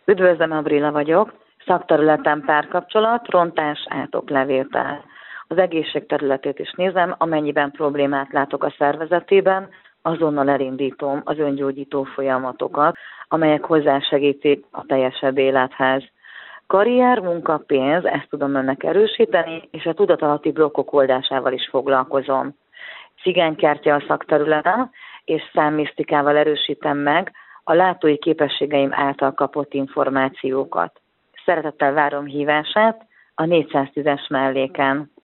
Üdvözlöm, Abrila vagyok. Szakterületem párkapcsolat, rontás, átoklevétel. Az egészség területét is nézem, amennyiben problémát látok a szervezetében, azonnal elindítom az öngyógyító folyamatokat, amelyek hozzásegítik a teljesebb élethez. Karrier, munka, pénz, ezt tudom önnek erősíteni, és a tudatalatti blokkok oldásával is foglalkozom. Cigánykártya a szakterületem, és számmisztikával erősítem meg a látói képességeim által kapott információkat. Szeretettel várom hívását a 410-es melléken.